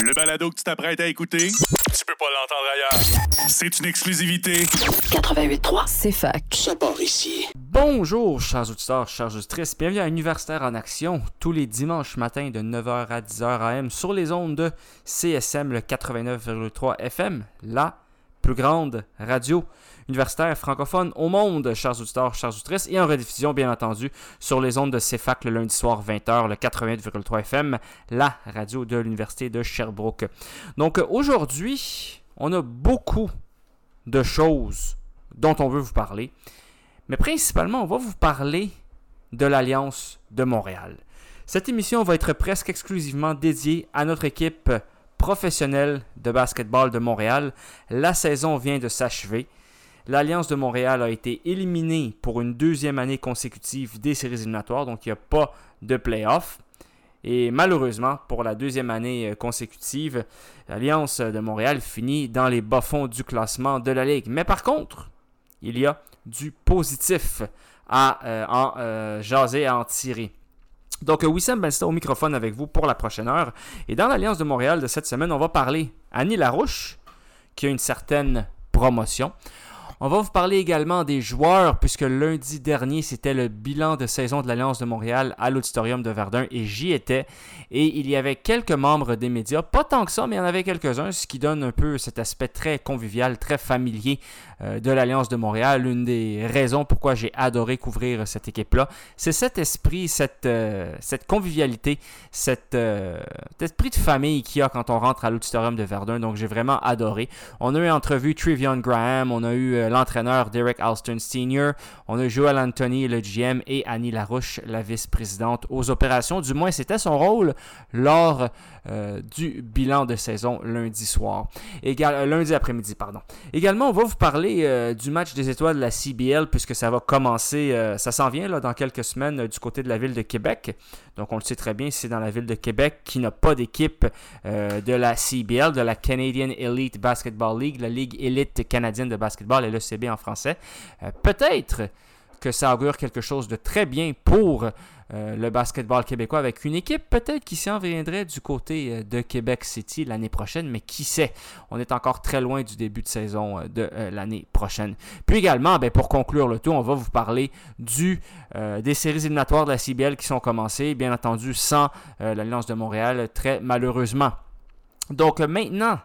Le balado que tu t'apprêtes à écouter, tu peux pas l'entendre ailleurs. C'est une exclusivité. 88.3, c'est fac. Ça part ici. Bonjour, chers auditeurs, chers auditrices. Bienvenue à Universitaire en action, tous les dimanches matins de 9h à 10h AM sur les ondes de CSM, le 89,3 FM, la plus grande radio universitaire francophone au monde, chers auditeurs, chers auditrices, et en rediffusion, bien entendu, sur les ondes de CFAC le lundi soir 20h, le 88,3 FM, la radio de l'Université de Sherbrooke. Donc aujourd'hui, on a beaucoup de choses dont on veut vous parler, mais principalement, on va vous parler de l'Alliance de Montréal. Cette émission va être presque exclusivement dédiée à notre équipe professionnelle de basketball de Montréal. La saison vient de s'achever. L'Alliance de Montréal a été éliminée pour une deuxième année consécutive des séries éliminatoires, donc il n'y a pas de play-off. Et malheureusement, pour la deuxième année consécutive, l'Alliance de Montréal finit dans les bas-fonds du classement de la Ligue. Mais par contre, il y a du positif à en jaser, à en tirer. Donc, Wissam Bensta au microphone avec vous pour la prochaine heure. Et dans l'Alliance de Montréal de cette semaine, on va parler Annie Larouche, qui a une certaine promotion. On va vous parler également des joueurs, puisque lundi dernier, c'était le bilan de saison de l'Alliance de Montréal à l'Auditorium de Verdun, et j'y étais. Et il y avait quelques membres des médias, pas tant que ça, mais il y en avait quelques-uns, ce qui donne un peu cet aspect très convivial, très familier de l'Alliance de Montréal. Une des raisons pourquoi j'ai adoré couvrir cette équipe-là, c'est cet esprit, cette convivialité, cet esprit de famille qu'il y a quand on rentre à l'Auditorium de Verdun. Donc j'ai vraiment adoré. On a eu entrevu Trevion Graham, on a eu l'entraîneur Derek Alston Sr., on a Joel Anthony, le GM, et Annie Larouche, la vice-présidente aux opérations. Du moins, c'était son rôle lors du bilan de saison lundi après-midi. Également, on va vous parler du match des étoiles de la CBL, puisque ça va commencer, ça s'en vient là, dans quelques semaines du côté de la ville de Québec. Donc, on le sait très bien, c'est dans la ville de Québec qui n'a pas d'équipe de la CBL, de la Canadian Elite Basketball League, la Ligue élite canadienne de basketball, LECB en français. Peut-être que ça augure quelque chose de très bien pour le basketball québécois, avec une équipe peut-être qui s'en viendrait du côté de Québec City l'année prochaine, mais qui sait, on est encore très loin du début de saison de l'année prochaine. Puis également, pour conclure le tout, on va vous parler des séries éliminatoires de la CBL qui sont commencées, bien entendu sans l'Alliance de Montréal, très malheureusement. Donc maintenant,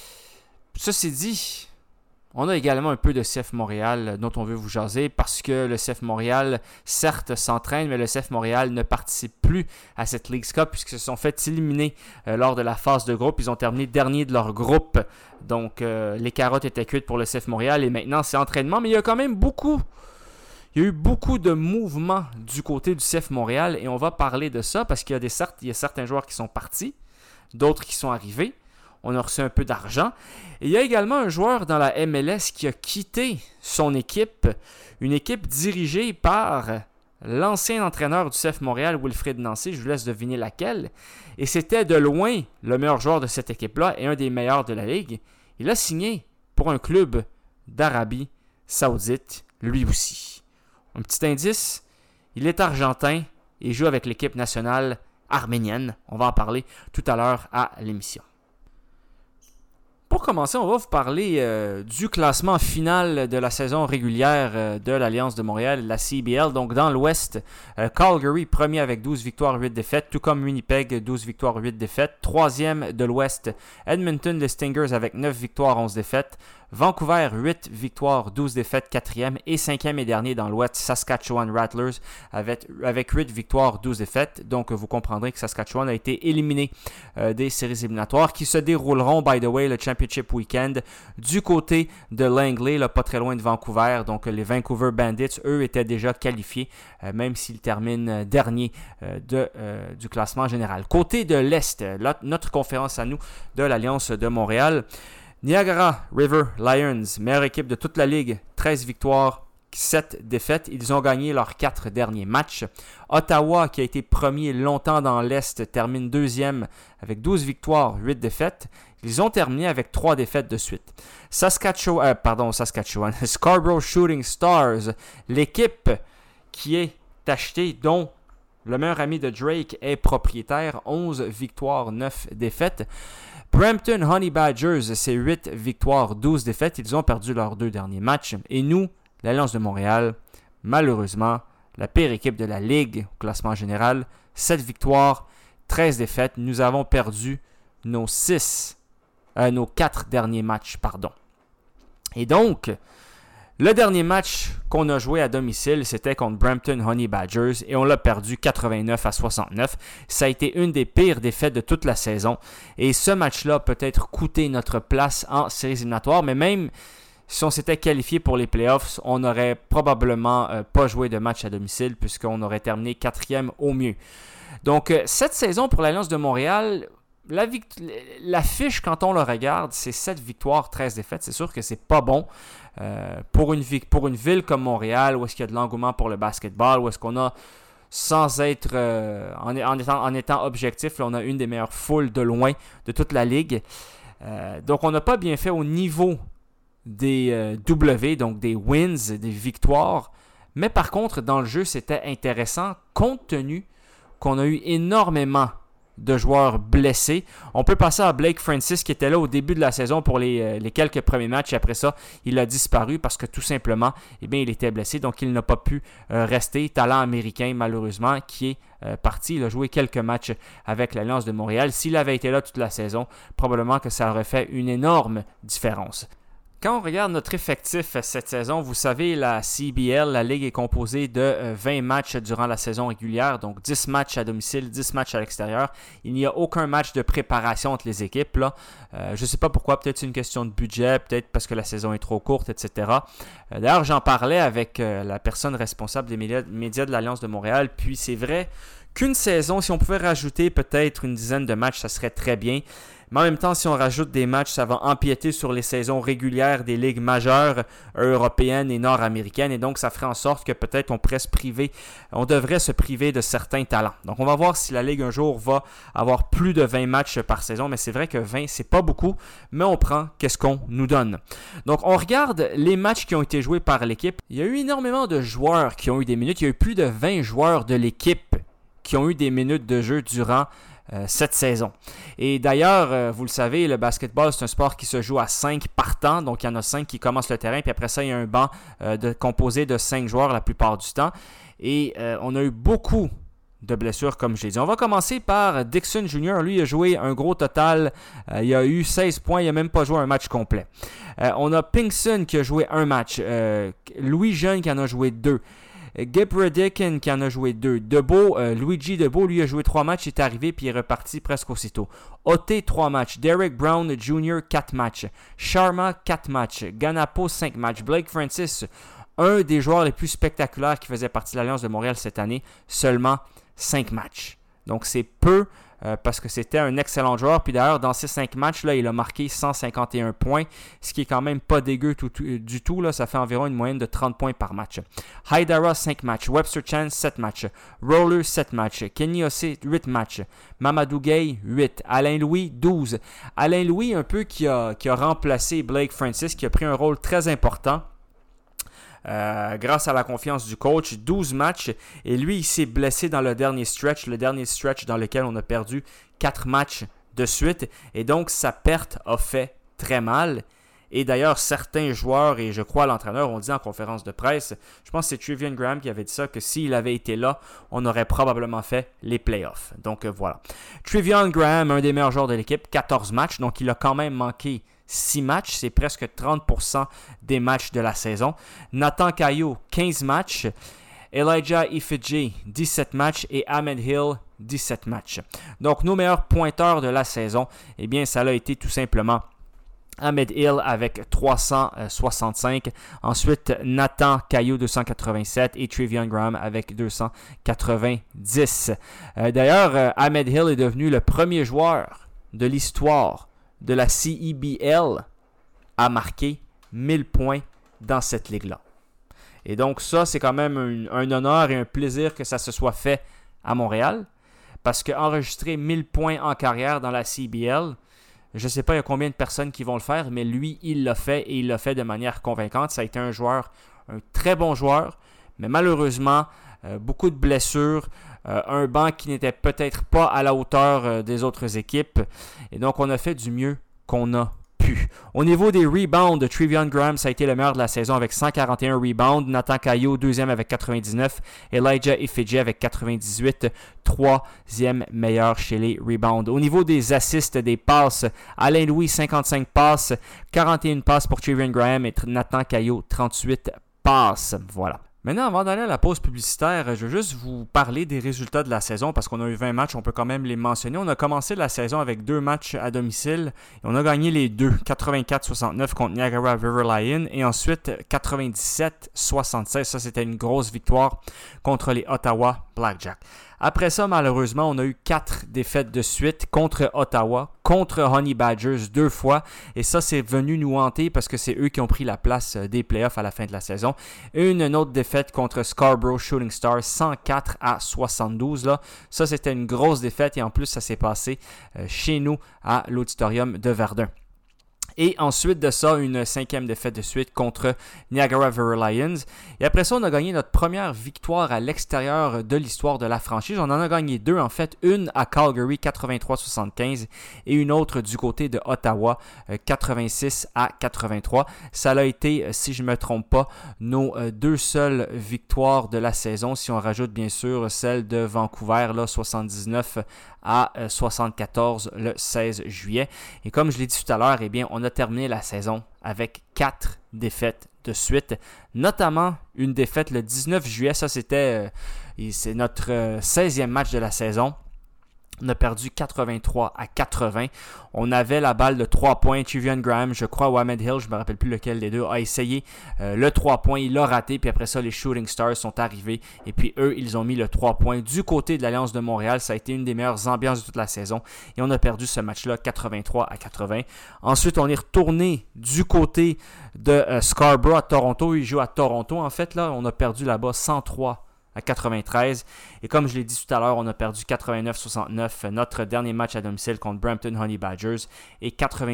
ceci dit, on a également un peu de CF Montréal dont on veut vous jaser, parce que le CF Montréal, certes, s'entraîne, mais le CF Montréal ne participe plus à cette Leagues Cup puisqu'ils se sont fait éliminer lors de la phase de groupe. Ils ont terminé dernier de leur groupe. Donc, les carottes étaient cuites pour le CF Montréal et maintenant, c'est entraînement. Mais il y a quand même il y a eu beaucoup de mouvements du côté du CF Montréal et on va parler de ça parce qu'il y a certains joueurs qui sont partis, d'autres qui sont arrivés. On a reçu un peu d'argent. Et il y a également un joueur dans la MLS qui a quitté son équipe, une équipe dirigée par l'ancien entraîneur du CF Montréal, Wilfrid Nancy. Je vous laisse deviner laquelle. Et c'était de loin le meilleur joueur de cette équipe-là et un des meilleurs de la Ligue. Il a signé pour un club d'Arabie Saoudite, lui aussi. Un petit indice, il est argentin et joue avec l'équipe nationale arménienne. On va en parler tout à l'heure à l'émission. Pour commencer, on va vous parler du classement final de la saison régulière de l'Alliance de Montréal, la CBL. Donc dans l'Ouest, Calgary premier avec 12 victoires, 8 défaites, tout comme Winnipeg, 12 victoires, 8 défaites. Troisième de l'Ouest, Edmonton, les Stingers avec 9 victoires, 11 défaites. Vancouver, 8 victoires, 12 défaites, 4e et 5e et dernier dans l'Ouest, Saskatchewan Rattlers avec 8 victoires, 12 défaites. Donc, vous comprendrez que Saskatchewan a été éliminé des séries éliminatoires qui se dérouleront, by the way, le Championship Weekend du côté de Langley, là, pas très loin de Vancouver. Donc, les Vancouver Bandits, eux, étaient déjà qualifiés, même s'ils terminent dernier du classement général. Côté de l'Est, notre conférence à nous de l'Alliance de Montréal, Niagara River Lions, meilleure équipe de toute la Ligue, 13 victoires, 7 défaites. Ils ont gagné leurs 4 derniers matchs. Ottawa, qui a été premier longtemps dans l'Est, termine deuxième avec 12 victoires, 8 défaites. Ils ont terminé avec 3 défaites de suite. Saskatchewan. Scarborough Shooting Stars, l'équipe qui est achetée, dont le meilleur ami de Drake est propriétaire, 11 victoires, 9 défaites. Brampton Honey Badgers, c'est 8 victoires, 12 défaites. Ils ont perdu leurs 2 derniers matchs. Et nous, l'Alliance de Montréal, malheureusement, la pire équipe de la Ligue au classement général, 7 victoires, 13 défaites. Nous avons perdu nos 4 derniers matchs. Et donc, le dernier match qu'on a joué à domicile, c'était contre Brampton Honey Badgers et on l'a perdu 89-69. Ça a été une des pires défaites de toute la saison. Et ce match-là a peut-être coûté notre place en séries éliminatoires, mais même si on s'était qualifié pour les playoffs, on n'aurait probablement pas joué de match à domicile puisqu'on aurait terminé 4e au mieux. Donc, cette saison pour l'Alliance de Montréal, la fiche, quand on le regarde, c'est 7 victoires, 13 défaites. C'est sûr que c'est pas bon pour une ville comme Montréal, où est-ce qu'il y a de l'engouement pour le basketball, où est-ce qu'on a, sans être en étant objectif, là, on a une des meilleures foules de loin de toute la ligue. Donc, on n'a pas bien fait au niveau des W, donc des wins, des victoires. Mais par contre, dans le jeu, c'était intéressant, compte tenu qu'on a eu énormément de joueurs blessés. On peut passer à Blake Francis qui était là au début de la saison pour les quelques premiers matchs et après ça, il a disparu parce que tout simplement, il était blessé, donc il n'a pas pu rester. Talent américain malheureusement qui est parti. Il a joué quelques matchs avec l'Alliance de Montréal. S'il avait été là toute la saison, probablement que ça aurait fait une énorme différence. Quand on regarde notre effectif cette saison, vous savez, la CBL, la Ligue est composée de 20 matchs durant la saison régulière, donc 10 matchs à domicile, 10 matchs à l'extérieur. Il n'y a aucun match de préparation entre les équipes. Là. Je ne sais pas pourquoi, peut-être c'est une question de budget, peut-être parce que la saison est trop courte, etc. D'ailleurs, j'en parlais avec la personne responsable des médias de l'Alliance de Montréal, puis c'est vrai qu'une saison, si on pouvait rajouter peut-être une dizaine de matchs, ça serait très bien. Mais en même temps, si on rajoute des matchs, ça va empiéter sur les saisons régulières des ligues majeures européennes et nord-américaines. Et donc, ça ferait en sorte que peut-être on devrait se priver de certains talents. Donc, on va voir si la Ligue un jour va avoir plus de 20 matchs par saison. Mais c'est vrai que 20, c'est pas beaucoup, mais on prend qu'est-ce qu'on nous donne. Donc, on regarde les matchs qui ont été joués par l'équipe. Il y a eu énormément de joueurs qui ont eu des minutes. Il y a eu plus de 20 joueurs de l'équipe qui ont eu des minutes de jeu durant cette saison. Et d'ailleurs, vous le savez, le basketball, c'est un sport qui se joue à 5 partants. Donc, il y en a 5 qui commencent le terrain. Puis après ça, il y a un banc composé de 5 joueurs la plupart du temps. Et on a eu beaucoup de blessures, comme je l'ai dit. On va commencer par Dixon Jr. Lui, il a joué un gros total. Il a eu 16 points. Il n'a même pas joué un match complet. On a Pinkston qui a joué un match. Louis Jeune qui en a joué 2. Gebredicken qui en a joué 2. Luigi Debeau, lui a joué 3 matchs, il est arrivé puis il est reparti presque aussitôt. Oté 3 matchs. Derek Brown Jr. 4 matchs. Sharma 4 matchs. Ganapo 5 matchs. Blake Francis, un des joueurs les plus spectaculaires qui faisait partie de l'Alliance de Montréal cette année, seulement 5 matchs. Donc c'est peu parce que c'était un excellent joueur. Puis d'ailleurs, dans ces 5 matchs-là, il a marqué 151 points, ce qui est quand même pas dégueu du tout. Là, ça fait environ une moyenne de 30 points par match. Haidara, 5 matchs. Webster Chan, 7 matchs. Roller, 7 matchs. Kenny Ossé, 8 matchs. Mamadou Gueye, 8. Alain Louis, 12. Alain Louis, un peu qui a remplacé Blake Francis, qui a pris un rôle très important. Grâce à la confiance du coach, 12 matchs, et lui il s'est blessé dans le dernier stretch dans lequel on a perdu 4 matchs de suite, et donc sa perte a fait très mal. Et d'ailleurs, certains joueurs, et je crois l'entraîneur, ont dit en conférence de presse, je pense que c'est Trevion Graham qui avait dit ça, que s'il avait été là, on aurait probablement fait les playoffs. Donc voilà. Trevion Graham, un des meilleurs joueurs de l'équipe, 14 matchs, donc il a quand même manqué 6 matchs, c'est presque 30% des matchs de la saison. Nathan Caillot, 15 matchs. Elijah Ifeji, 17 matchs. Et Ahmed Hill, 17 matchs. Donc, nos meilleurs pointeurs de la saison, eh bien, ça a été tout simplement Ahmed Hill avec 365. Ensuite, Nathan Caillot, 287. Et Trevion Graham avec 290. D'ailleurs, Ahmed Hill est devenu le premier joueur de l'histoire de la CEBL a marqué 1000 points dans cette ligue-là. Et donc ça, c'est quand même un honneur et un plaisir que ça se soit fait à Montréal, parce qu'enregistrer 1000 points en carrière dans la CEBL, je ne sais pas il y a combien de personnes qui vont le faire, mais lui, il l'a fait et il l'a fait de manière convaincante. Ça a été un très bon joueur, mais malheureusement, beaucoup de blessures, un banc qui n'était peut-être pas à la hauteur des autres équipes. Et donc, on a fait du mieux qu'on a pu. Au niveau des rebounds, Trevion Graham, ça a été le meilleur de la saison avec 141 rebounds. Nathan Caillot, deuxième avec 99. Elijah Ifeji avec 98. Troisième meilleur chez les rebounds. Au niveau des assists, des passes, Alain Louis, 55 passes. 41 passes pour Trevion Graham et Nathan Caillot, 38 passes. Voilà. Maintenant, avant d'aller à la pause publicitaire, je veux juste vous parler des résultats de la saison parce qu'on a eu 20 matchs, on peut quand même les mentionner. On a commencé la saison avec 2 matchs à domicile et on a gagné les deux, 84-69 contre Niagara River Lion et ensuite 97-76. Ça, c'était une grosse victoire contre les Ottawa Blackjack. Après ça, malheureusement, on a eu 4 défaites de suite contre Ottawa, contre Honey Badgers 2 fois. Et ça, c'est venu nous hanter parce que c'est eux qui ont pris la place des playoffs à la fin de la saison. Une autre défaite contre Scarborough Shooting Stars, 104-72. Là. Ça, c'était une grosse défaite et en plus, ça s'est passé chez nous à l'auditorium de Verdun. Et ensuite de ça, une 5e défaite de suite contre Niagara River Lions. Et après ça, on a gagné notre première victoire à l'extérieur de l'histoire de la franchise. On en a gagné 2 en fait. Une à Calgary, 83-75. Et une autre du côté de Ottawa, 86-83. Ça a été, si je ne me trompe pas, nos 2 seules victoires de la saison. Si on rajoute bien sûr celle de Vancouver, là, 79-74 le 16 juillet. Et comme je l'ai dit tout à l'heure, eh bien, on a terminé la saison avec 4 défaites de suite, notamment une défaite le 19 juillet. Ça, c'est notre 16e match de la saison. On a perdu 83-80. On avait la balle de 3 points. Trevion Graham, je crois, ou Ahmed Hill, je ne me rappelle plus lequel des deux, a essayé le 3 points. Il l'a raté. Puis après ça, les Shooting Stars sont arrivés. Et puis eux, ils ont mis le 3 points du côté de l'Alliance de Montréal. Ça a été une des meilleures ambiances de toute la saison. Et on a perdu ce match-là 83-80. Ensuite, on est retourné du côté de Scarborough à Toronto. Ils jouent à Toronto. En fait, là, on a perdu là-bas 103-93. Et comme je l'ai dit tout à l'heure, on a perdu 89-69 notre dernier match à domicile contre Brampton Honey Badgers et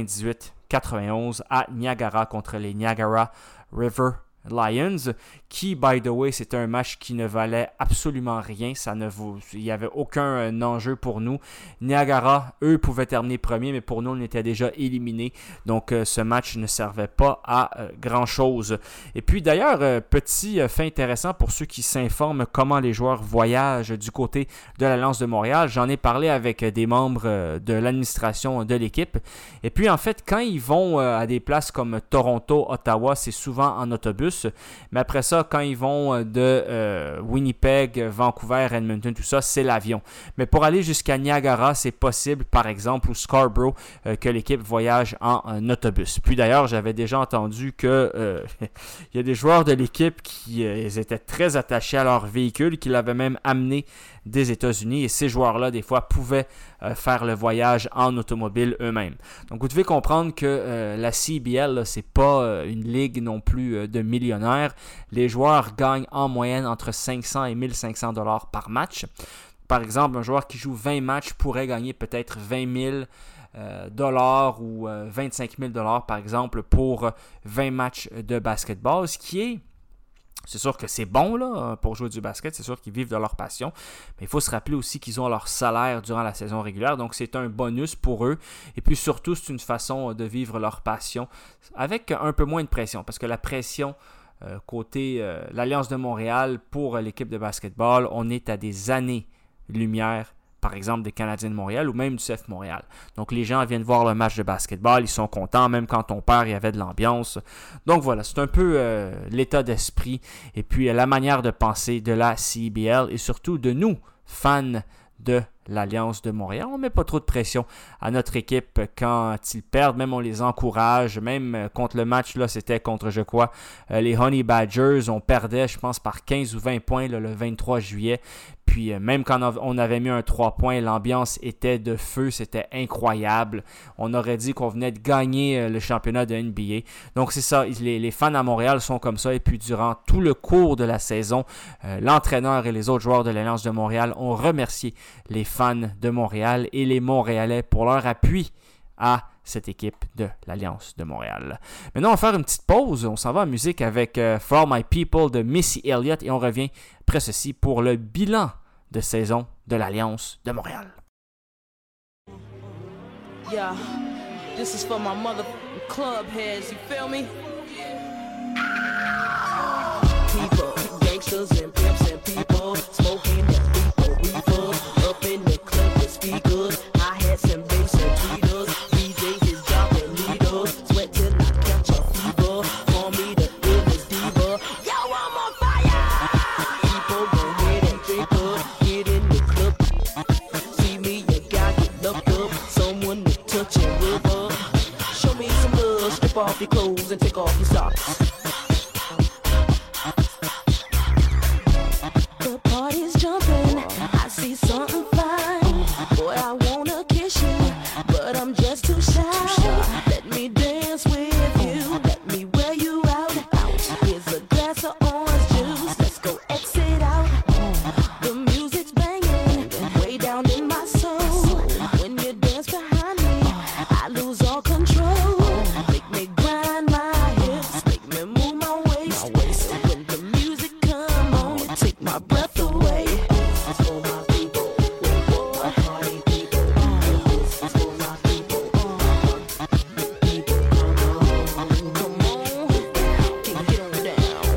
98-91 à Niagara contre les Niagara River Lions, qui, by the way, c'était un match qui ne valait absolument rien. Il n'y avait aucun enjeu pour nous. Niagara, eux, pouvaient terminer premier, mais pour nous, on était déjà éliminés. Donc, ce match ne servait pas à grand-chose. Et puis, d'ailleurs, petit fait intéressant pour ceux qui s'informent comment les joueurs voyagent du côté de l'Alliance de Montréal. J'en ai parlé avec des membres de l'administration de l'équipe. Et puis, en fait, quand ils vont à des places comme Toronto, Ottawa, c'est souvent en autobus. Mais après ça, quand ils vont de Winnipeg, Vancouver, Edmonton, tout ça, c'est l'avion. Mais pour aller jusqu'à Niagara, c'est possible, par exemple, ou Scarborough, que l'équipe voyage en autobus. Puis d'ailleurs, j'avais déjà entendu que il y a des joueurs de l'équipe qui étaient très attachés à leur véhicule, qui l'avaient même amené des États-Unis. Et ces joueurs-là, des fois, pouvaient faire le voyage en automobile eux-mêmes. Donc, vous devez comprendre que la CBL, c'est pas une ligue non plus de millionnaires. Les joueurs gagnent en moyenne entre 500 et 1500 $ par match. Par exemple, un joueur qui joue 20 matchs pourrait gagner peut-être 20 000 $ ou 25 000 $ par exemple pour 20 matchs de basketball, ce qui est... C'est sûr que c'est bon là, pour jouer du basket, c'est sûr qu'ils vivent de leur passion, mais il faut se rappeler aussi qu'ils ont leur salaire durant la saison régulière, donc c'est un bonus pour eux, et puis surtout c'est une façon de vivre leur passion avec un peu moins de pression, parce que la pression côté l'Alliance de Montréal pour l'équipe de basketball, on est à des années-lumière, par exemple des Canadiens de Montréal ou même du CF Montréal. Donc les gens viennent voir le match de basketball, ils sont contents, même quand on perd, il y avait de l'ambiance. Donc voilà, c'est un peu l'état d'esprit et puis la manière de penser de la CBL et surtout de nous, fans de l'Alliance de Montréal. On ne met pas trop de pression à notre équipe quand ils perdent, même on les encourage, même contre le match, là, c'était contre, je crois, les Honey Badgers, on perdait, je pense, par 15 ou 20 points là, le 23 juillet. Puis même quand on avait mis un 3 points, l'ambiance était de feu, c'était incroyable. On aurait dit qu'on venait de gagner le championnat de NBA. Donc c'est ça, les fans à Montréal sont comme ça. Et puis durant tout le cours de la saison, l'entraîneur et les autres joueurs de l'Alliance de Montréal ont remercié les fans de Montréal et les Montréalais pour leur appui à cette équipe de l'Alliance de Montréal. Maintenant, on va faire une petite pause. On s'en va en musique avec For My People de Missy Elliott et on revient après ceci pour le bilan de saison de l'Alliance de Montréal. Yeah, this is for my mother club heads, you feel me? People, gangsters and pimps and people, smoking that reefer, up in the club with speakers, hi-hats and bass and tweeters, DJs is dropping leaders, sweat till I catch a fever, call me the illest diva, yo, I'm on fire! People gon' hear that drink up, get in the club, see me, you got get looked up, someone to touch and rub up, show me some love, strip off your clothes and take off your socks. The party's jumping, I see something fine. Boy, I wanna kiss you, but I'm just too shy. Let me dance with you, let me wear you out. Here's a glass of orange juice, let's go exit out. The music's banging, way down in my soul. When you dance behind me, I lose all control. Make me grind my hips, make me move my waist. When the music come on, it take my breath away. This is for my people, my party people. This is for my people, people. Come on, get on down.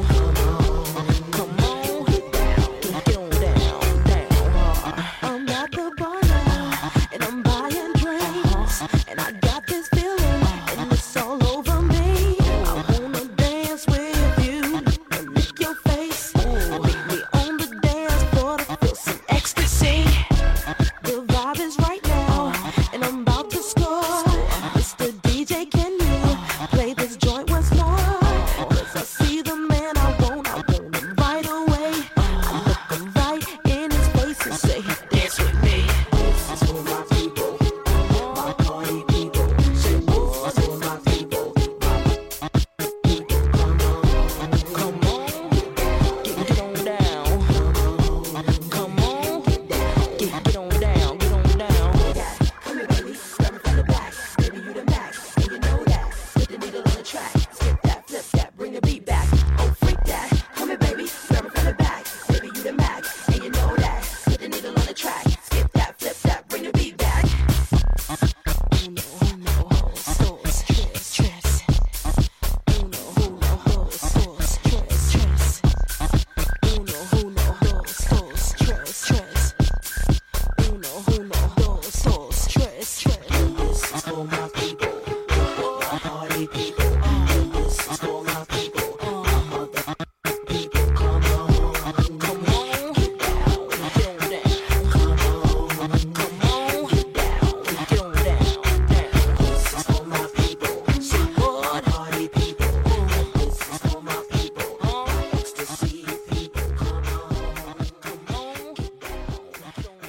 Come on, get on down. I'm at the bar now, and I'm buying drinks, and I got this feeling, and it's all over me. I wanna dance with you and lick your face. Meet me on the dance floor to feel some ecstasy. The vibe is right now, and I'm about to score. Mr. DJ, can you play this joint once more? 'Cause I see the man I want him right away. I look him right in his face and say, dance with me. This is for my people, my party people. Say, this is for my people, my people. Come on, get on down. Come on, get on down, get on down. Come here, baby, grab me from the back. Baby, you the max, and you know that. Put the needle on the track, skip that, flip that, bring the beat back. Oh, freak that. Come here, baby, grab me from the back. Baby, you the max, and you know that. Put the needle on the track, skip that, flip that, bring the beat back. Uno, dos, tres, tres. Uno, dos, tres, tres. Uno, dos, tres, tres. Uno, dos, tres, tres. This is for my people, my party people. This is for my people, my mother people. Come on, get down, get on down. Come on, get on down, down. This is for my people, my party people. This is for my people, my ecstasy people. Come on, get down, get on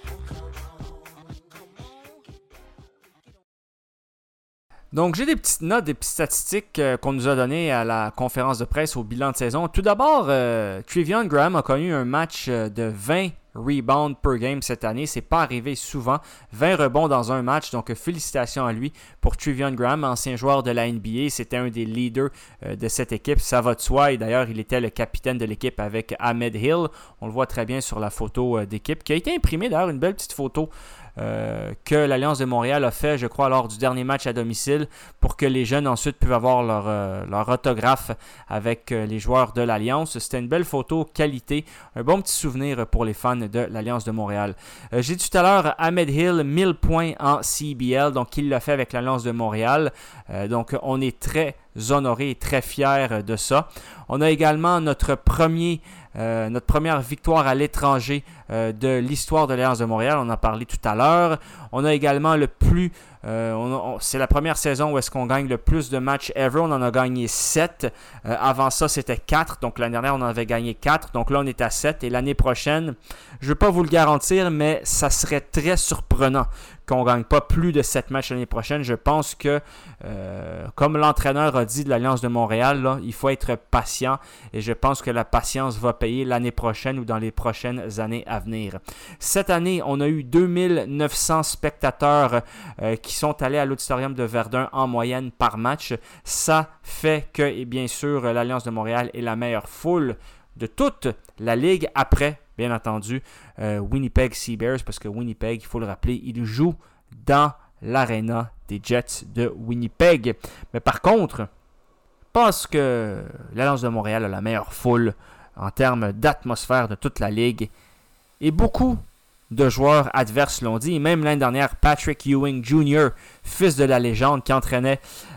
down. Donc, j'ai des petites notes, des petites statistiques qu'on nous a données à la conférence de presse au bilan de saison. Tout d'abord, Trevion Graham a connu un match de 20 rebounds per game cette année. C'est pas arrivé souvent. 20 rebonds dans un match. Donc, félicitations à lui pour Trevion Graham, ancien joueur de la NBA. C'était un des leaders de cette équipe. Ça va de soi. Et d'ailleurs, il était le capitaine de l'équipe avec Ahmed Hill. On le voit très bien sur la photo d'équipe qui a été imprimée. D'ailleurs, une belle petite photo que l'Alliance de Montréal a fait, je crois, lors du dernier match à domicile pour que les jeunes ensuite puissent avoir leur autographe avec les joueurs de l'Alliance. C'était une belle photo, qualité, un bon petit souvenir pour les fans de l'Alliance de Montréal. J'ai dit tout à l'heure, Ahmed Hill, 1000 points en CBL, donc il l'a fait avec l'Alliance de Montréal. Donc on est très honorés et très fiers de ça. On a également notre première victoire à l'étranger de l'histoire de l'Alliance de Montréal. On en a parlé tout à l'heure. On a également c'est la première saison où est-ce qu'on gagne le plus de matchs ever. On en a gagné 7. Avant ça, c'était 4. Donc l'année dernière, on en avait gagné 4. Donc là, on est à 7. Et l'année prochaine, je ne vais pas vous le garantir, mais ça serait très surprenant qu'on ne gagne pas plus de 7 matchs l'année prochaine. Je pense que, comme l'entraîneur a dit de l'Alliance de Montréal, là, il faut être patient. Et je pense que la patience va payer l'année prochaine ou dans les prochaines années à venir. Cette année, on a eu 2900 spectateurs qui sont allés à l'Auditorium de Verdun en moyenne par match. Ça fait que, et bien sûr, l'Alliance de Montréal est la meilleure foule de toute la Ligue après bien entendu, Winnipeg Sea Bears, parce que Winnipeg, il faut le rappeler, il joue dans l'aréna des Jets de Winnipeg. Mais par contre, je pense que l'Alliance de Montréal a la meilleure foule en termes d'atmosphère de toute la ligue. Et beaucoup de joueurs adverses l'ont dit. Même l'année dernière, Patrick Ewing Jr., fils de la légende, qui entraînait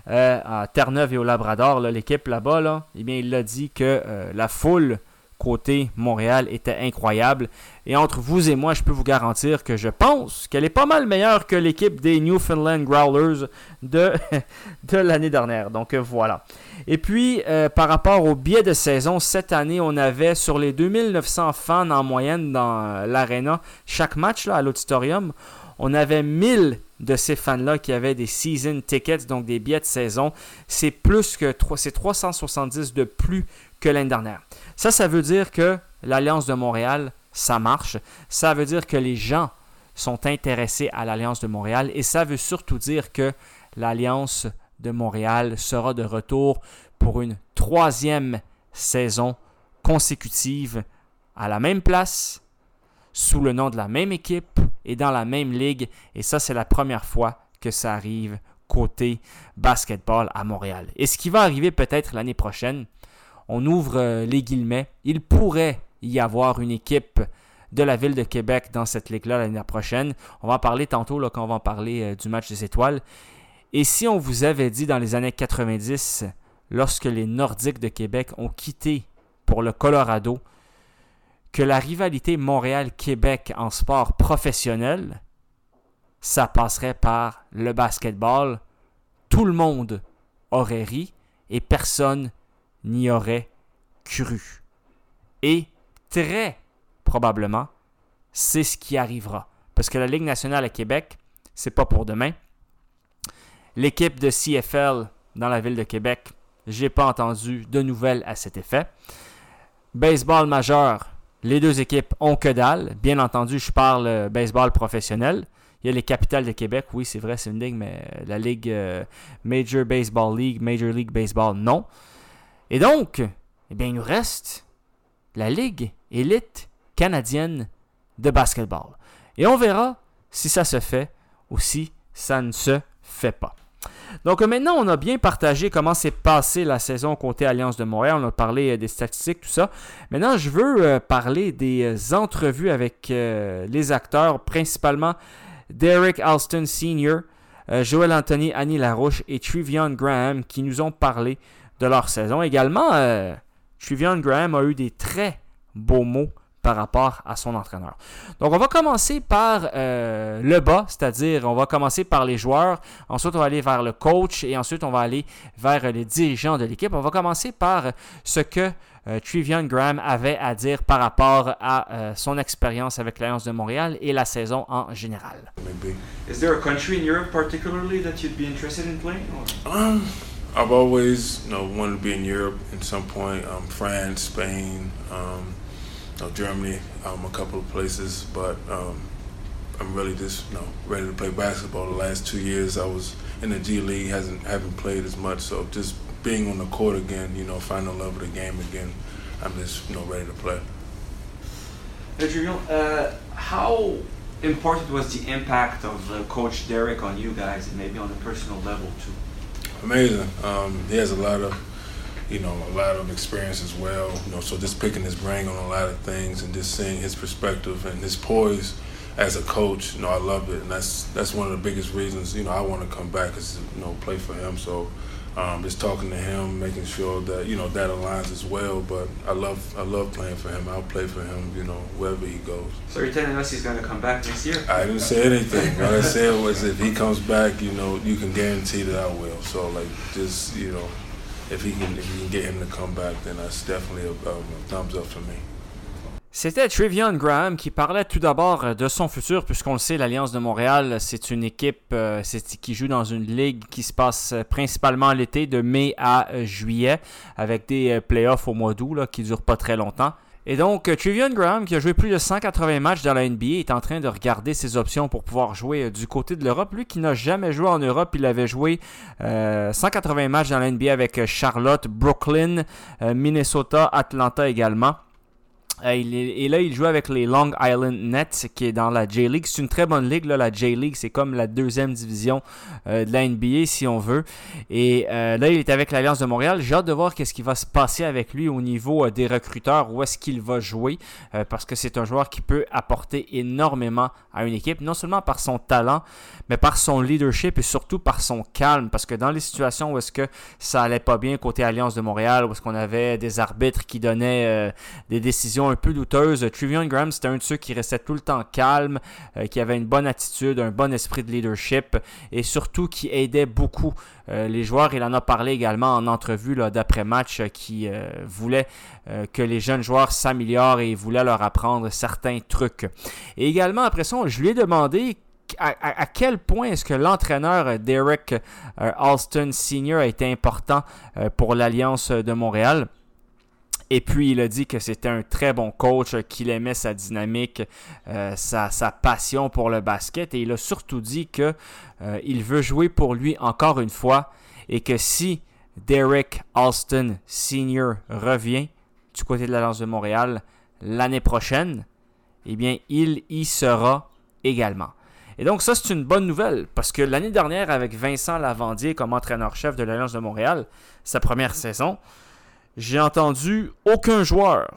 à Terre-Neuve et au Labrador, là, l'équipe là-bas, là, eh bien, il a dit que la foule côté Montréal était incroyable. Et entre vous et moi, je peux vous garantir que je pense qu'elle est pas mal meilleure que l'équipe des Newfoundland Growlers de l'année dernière. Donc voilà. Et puis, par rapport au billet de saison, cette année, on avait sur les 2900 fans en moyenne dans l'aréna, chaque match là, à l'auditorium, on avait 1000 de ces fans-là qui avaient des season tickets, donc des billets de saison. C'est plus que c'est 370 de plus que l'année dernière. Ça veut dire que l'Alliance de Montréal, ça marche. Ça veut dire que les gens sont intéressés à l'Alliance de Montréal et ça veut surtout dire que l'Alliance de Montréal sera de retour pour une 3e saison consécutive à la même place, sous le nom de la même équipe et dans la même ligue. Et ça, c'est la première fois que ça arrive côté basketball à Montréal. Et ce qui va arriver peut-être l'année prochaine, on ouvre les guillemets, il pourrait y avoir une équipe de la Ville de Québec dans cette ligue-là l'année prochaine. On va en parler tantôt là, quand on va en parler du match des étoiles. Et si on vous avait dit dans les années 90, lorsque les Nordiques de Québec ont quitté pour le Colorado, que la rivalité Montréal-Québec en sport professionnel, ça passerait par le basketball, tout le monde aurait ri et personne n'y aurait cru. Et très probablement, c'est ce qui arrivera. Parce que la Ligue nationale à Québec, c'est pas pour demain. L'équipe de CFL dans la ville de Québec, j'ai pas entendu de nouvelles à cet effet. Baseball majeur, les deux équipes ont que dalle. Bien entendu, je parle baseball professionnel. Il y a les Capitales de Québec, oui, c'est vrai, c'est une ligue, mais la ligue Major Baseball League, Major League Baseball, non. Et donc, eh bien, il nous reste la Ligue élite canadienne de basketball. Et on verra si ça se fait ou si ça ne se fait pas. Donc maintenant, on a bien partagé comment s'est passée la saison côté Alliance de Montréal. On a parlé des statistiques, tout ça. Maintenant, je veux parler des entrevues avec les acteurs, principalement Derek Alston Sr., Joel Anthony, Annie Larouche et Trevion Graham qui nous ont parlé de leur saison. Également, Trevion Graham a eu des très beaux mots par rapport à son entraîneur. Donc, on va commencer par le bas, c'est-à-dire on va commencer par les joueurs, ensuite on va aller vers le coach et ensuite on va aller vers les dirigeants de l'équipe. On va commencer par ce que Trevion Graham avait à dire par rapport à son expérience avec l'Alliance de Montréal et la saison en général. Is there a country in Europe particularly that you'd be interested in playing? I've always, wanted to be in Europe at some point. France, Spain, Germany, a couple of places. But I'm really just, ready to play basketball. The last 2 years I was in the G League, haven't played as much. So just being on the court again, finding the love of the game again, I'm just, ready to play. Trevion, how important was the impact of Coach Derek on you guys, and maybe on a personal level too? Amazing. He has a lot of experience as well. So just picking his brain on a lot of things and just seeing his perspective and his poise as a coach, I love it, and that's one of the biggest reasons I want to come back is play for him. So just talking to him, making sure that that aligns as well. But I love playing for him. I'll play for him, wherever he goes. So you're telling us he's going to come back next year? I didn't say anything. What I said was if he comes back, you can guarantee that I will. So just if you can get him to come back, then that's definitely a thumbs up for me. C'était Trevion Graham qui parlait tout d'abord de son futur, puisqu'on le sait, l'Alliance de Montréal, c'est une équipe qui joue dans une ligue qui se passe principalement l'été, de mai à juillet, avec des playoffs au mois d'août là, qui ne durent pas très longtemps. Et donc, Trevion Graham, qui a joué plus de 180 matchs dans la NBA, est en train de regarder ses options pour pouvoir jouer du côté de l'Europe. Lui qui n'a jamais joué en Europe, il avait joué 180 matchs dans la NBA avec Charlotte, Brooklyn, Minnesota, Atlanta également. Et là, il joue avec les Long Island Nets, qui est dans la J-League. C'est une très bonne ligue, là, la J-League. C'est comme la deuxième division de la NBA, si on veut. Et là, il est avec l'Alliance de Montréal. J'ai hâte de voir qu'est-ce qui va se passer avec lui au niveau des recruteurs, où est-ce qu'il va jouer, parce que c'est un joueur qui peut apporter énormément à une équipe, non seulement par son talent, mais par son leadership et surtout par son calme. Parce que dans les situations où est-ce que ça allait pas bien côté Alliance de Montréal, où est-ce qu'on avait des arbitres qui donnaient des décisions un peu douteuses, Treveon Graham, c'était un de ceux qui restait tout le temps calme, qui avait une bonne attitude, un bon esprit de leadership et surtout qui aidait beaucoup les joueurs. Il en a parlé également en entrevue là, d'après-match qui voulait que les jeunes joueurs s'améliorent et voulait leur apprendre certains trucs. Et également, après ça, je lui ai demandé à quel point est-ce que l'entraîneur Derek Alston Sr. a été important pour l'Alliance de Montréal. Et puis, il a dit que c'était un très bon coach, qu'il aimait sa dynamique, sa passion pour le basket. Et il a surtout dit qu'il veut jouer pour lui encore une fois et que si Derek Alston Sr. revient du côté de l'Alliance de Montréal l'année prochaine, eh bien, il y sera également. Et donc, ça, c'est une bonne nouvelle parce que l'année dernière, avec Vincent Lavandier comme entraîneur-chef de l'Alliance de Montréal, sa première saison, j'ai entendu aucun joueur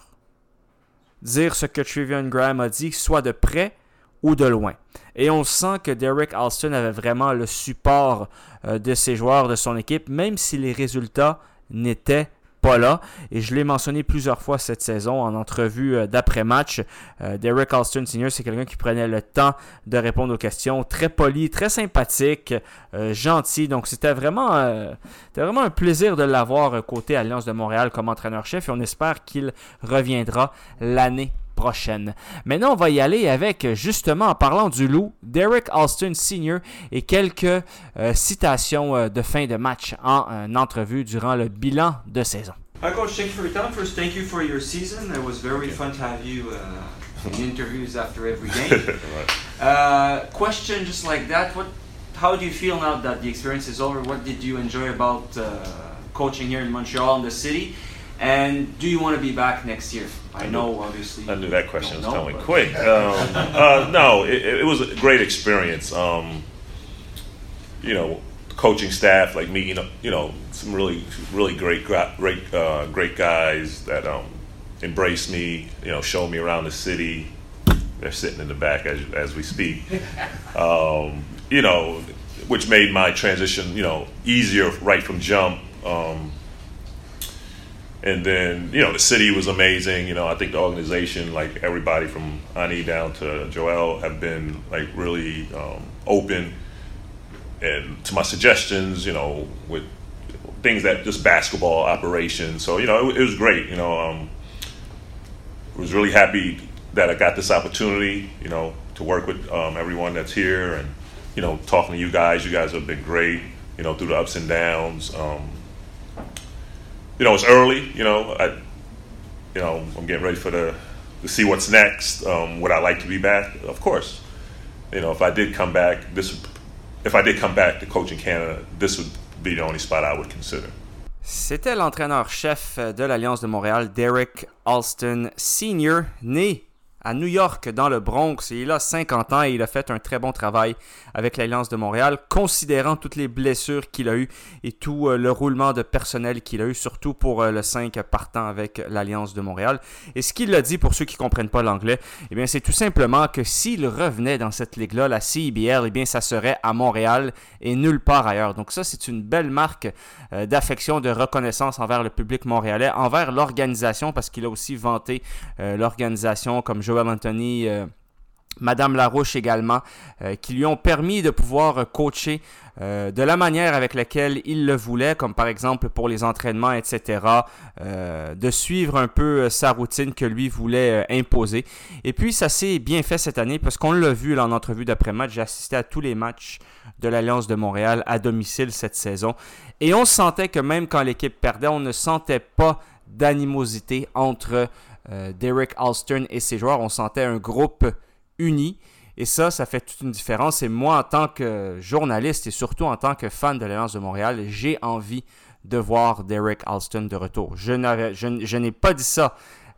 dire ce que Treveon Graham a dit, soit de près ou de loin. Et on sent que Derek Alston avait vraiment le support de ses joueurs, de son équipe, même si les résultats n'étaient pas là. Et je l'ai mentionné plusieurs fois cette saison en entrevue d'après-match. Derek Alston Sr., c'est quelqu'un qui prenait le temps de répondre aux questions. Très poli, très sympathique, gentil. Donc, c'était vraiment un plaisir de l'avoir côté Alliance de Montréal comme entraîneur-chef. Et on espère qu'il reviendra l'année prochaine. Maintenant, on va y aller avec, justement, en parlant du loup, Derek Alston Sr. et quelques citations de fin de match en entrevue durant le bilan de saison. Hi, Coach. Thank you for your time. First, thank you for your season. It was very fun to have you in interviews after every game. Question just like that. How do you feel now that the experience is over? What did you enjoy about coaching here in Montreal and the city? And do you want to be back next year? I know, obviously. I knew that question was coming quick. No, it was a great experience. Coaching staff, like meeting, some really great guys that embraced me. Showed me around the city. They're sitting in the back as we speak. Which made my transition, easier right from jump. And then, the city was amazing. I think the organization, like everybody from Ani down to Joel, have been like really open and to my suggestions, with things that just basketball operations. So, it was great. I was really happy that I got this opportunity, to work with everyone that's here and, talking to you guys. You guys have been great, through the ups and downs. It's early, I'm getting ready to see what's next. Would I like to be back? Of course. If I did come back to coach in Canada, this would be the only spot I would consider. C'était l'entraîneur-chef de l'Alliance de Montréal, Derek Alston Sr., né à New York, dans le Bronx. Et il a 50 ans et il a fait un très bon travail avec l'Alliance de Montréal, considérant toutes les blessures qu'il a eues et tout le roulement de personnel qu'il a eu, surtout pour le 5 partant avec l'Alliance de Montréal. Et ce qu'il a dit, pour ceux qui ne comprennent pas l'anglais, eh bien, c'est tout simplement que s'il revenait dans cette ligue-là, la CIBL, eh bien, ça serait à Montréal et nulle part ailleurs. Donc ça, c'est une belle marque d'affection, de reconnaissance envers le public montréalais, envers l'organisation, parce qu'il a aussi vanté l'organisation comme Joel Anthony, Madame Larouche également, qui lui ont permis de pouvoir coacher de la manière avec laquelle il le voulait, comme par exemple pour les entraînements, etc., de suivre un peu sa routine que lui voulait imposer. Et puis, ça s'est bien fait cette année, parce qu'on l'a vu là, en entrevue d'après-match. J'ai assisté à tous les matchs de l'Alliance de Montréal à domicile cette saison. Et on sentait que même quand l'équipe perdait, on ne sentait pas d'animosité entre Derek Alston et ses joueurs. On sentait un groupe uni. Et ça fait toute une différence. Et moi, en tant que journaliste et surtout en tant que fan de l'Alliance de Montréal, j'ai envie de voir Derek Alston de retour. Je n'ai pas dit ça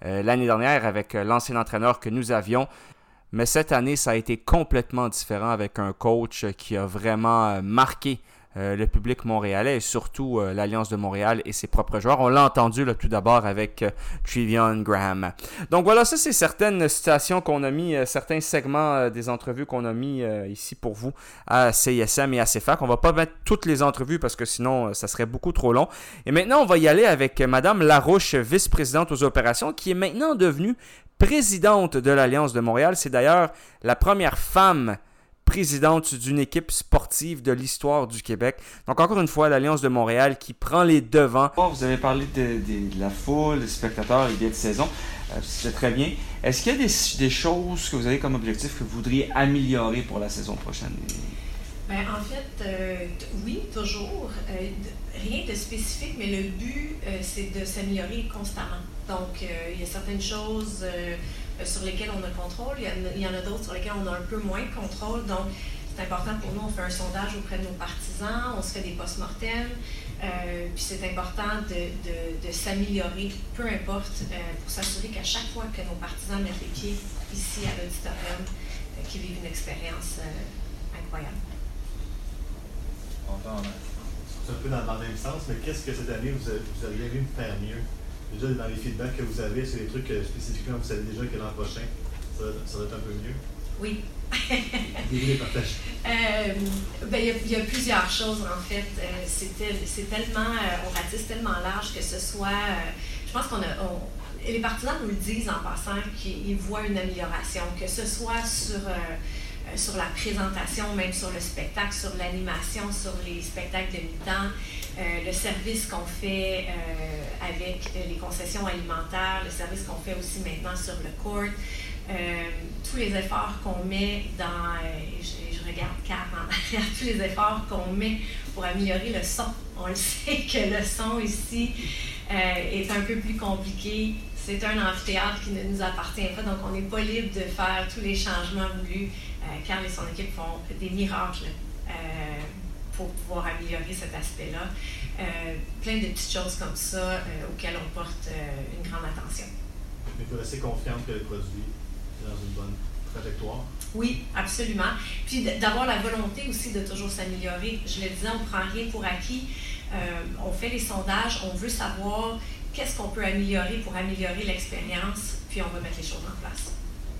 l'année dernière avec l'ancien entraîneur que nous avions. Mais cette année, ça a été complètement différent avec un coach qui a vraiment marqué le public montréalais et surtout l'Alliance de Montréal et ses propres joueurs. On l'a entendu là, tout d'abord avec Trevion Graham. Donc voilà, ça c'est certaines citations qu'on a mis, certains segments des entrevues qu'on a mis ici pour vous à CISM et à CFAC. On va pas mettre toutes les entrevues parce que sinon ça serait beaucoup trop long. Et maintenant, on va y aller avec Madame Larouche, vice-présidente aux opérations, qui est maintenant devenue présidente de l'Alliance de Montréal. C'est d'ailleurs la première femme présidente d'une équipe sportive de l'histoire du Québec. Donc, encore une fois, l'Alliance de Montréal qui prend les devants. Vous avez parlé de la foule, des spectateurs, les billets de saison. C'est très bien. Est-ce qu'il y a des choses que vous avez comme objectif que vous voudriez améliorer pour la saison prochaine? Ben, en fait, oui, toujours. Rien de spécifique, mais le but, c'est de s'améliorer constamment. Donc, il y a certaines choses sur lesquelles on a contrôle, il y en a d'autres sur lesquelles on a un peu moins de contrôle. Donc, c'est important pour nous, on fait un sondage auprès de nos partisans, on se fait des post-mortem, puis c'est important de s'améliorer, peu importe, pour s'assurer qu'à chaque fois que nos partisans mettent les pieds ici à l'auditorium, qu'ils vivent une expérience incroyable. C'est un peu dans le même sens, mais qu'est-ce que cette année vous auriez aimé faire mieux? Déjà, dans les feedbacks que vous avez, c'est des trucs spécifiquement, vous savez déjà que l'an prochain, ça va être un peu mieux? Oui. Vous voulez partager? Il y a plusieurs choses, en fait. C'est tellement, on ratisse tellement large que ce soit, je pense les partisans nous le disent en passant qu'ils voient une amélioration, que ce soit sur la présentation, même sur le spectacle, sur l'animation, sur les spectacles de mi-temps, le service qu'on fait avec les concessions alimentaires, le service qu'on fait aussi maintenant sur le court, tous les efforts qu'on met dans, je regarde Carl en arrière, tous les efforts qu'on met pour améliorer le son. On le sait que le son ici est un peu plus compliqué. C'est un amphithéâtre qui ne nous appartient pas, donc on n'est pas libre de faire tous les changements voulus. Carl et son équipe font des miracles pour pouvoir améliorer cet aspect-là. Plein de petites choses comme ça auxquelles on porte une grande attention. Mais vous restez confiante que le produit est dans une bonne trajectoire? Oui, absolument. Puis d'avoir la volonté aussi de toujours s'améliorer. Je le disais, on ne prend rien pour acquis. On fait les sondages, on veut savoir qu'est-ce qu'on peut améliorer pour améliorer l'expérience, puis on va mettre les choses en place.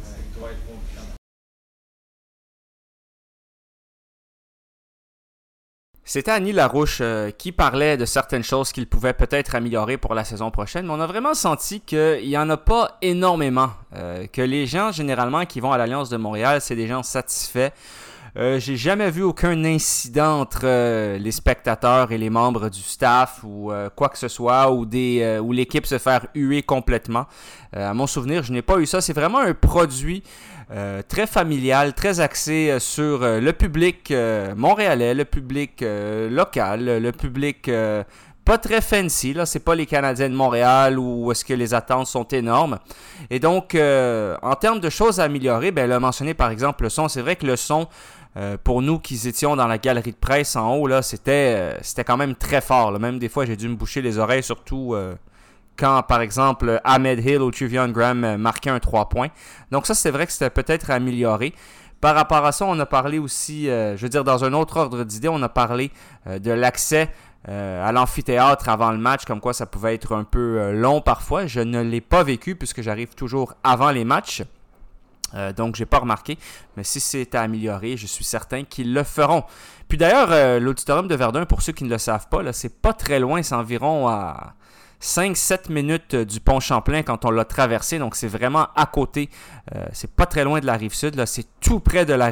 C'était Annie Larouche qui parlait de certaines choses qu'il pouvait peut-être améliorer pour la saison prochaine, mais on a vraiment senti qu'il n'y en a pas énormément, que les gens généralement qui vont à l'Alliance de Montréal, c'est des gens satisfaits. J'ai jamais vu aucun incident entre les spectateurs et les membres du staff ou quoi que ce soit, ou l'équipe se faire huer complètement. À mon souvenir, je n'ai pas eu ça. C'est vraiment un produit très familial, très axé sur le public montréalais, le public local, le public pas très fancy. Là, c'est pas les Canadiens de Montréal où est-ce que les attentes sont énormes. Et donc, en termes de choses à améliorer, ben, elle a mentionné par exemple le son. C'est vrai que le son, pour nous qui étions dans la galerie de presse en haut, là, c'était quand même très fort. Là. Même des fois, j'ai dû me boucher les oreilles, surtout quand, par exemple, Ahmed Hill ou Trevion Graham marquaient un 3 points. Donc ça, c'est vrai que c'était peut-être amélioré. Par rapport à ça, on a parlé aussi, je veux dire, dans un autre ordre d'idée, on a parlé de l'accès à l'amphithéâtre avant le match, comme quoi ça pouvait être un peu long parfois. Je ne l'ai pas vécu puisque j'arrive toujours avant les matchs. Donc, je n'ai pas remarqué. Mais si c'est à améliorer, je suis certain qu'ils le feront. Puis d'ailleurs, l'auditorium de Verdun, pour ceux qui ne le savent pas, là, c'est pas très loin. C'est environ à 5-7 minutes du pont Champlain quand on l'a traversé. Donc, c'est vraiment à côté. C'est pas très loin de la Rive-Sud. Là. C'est tout près de la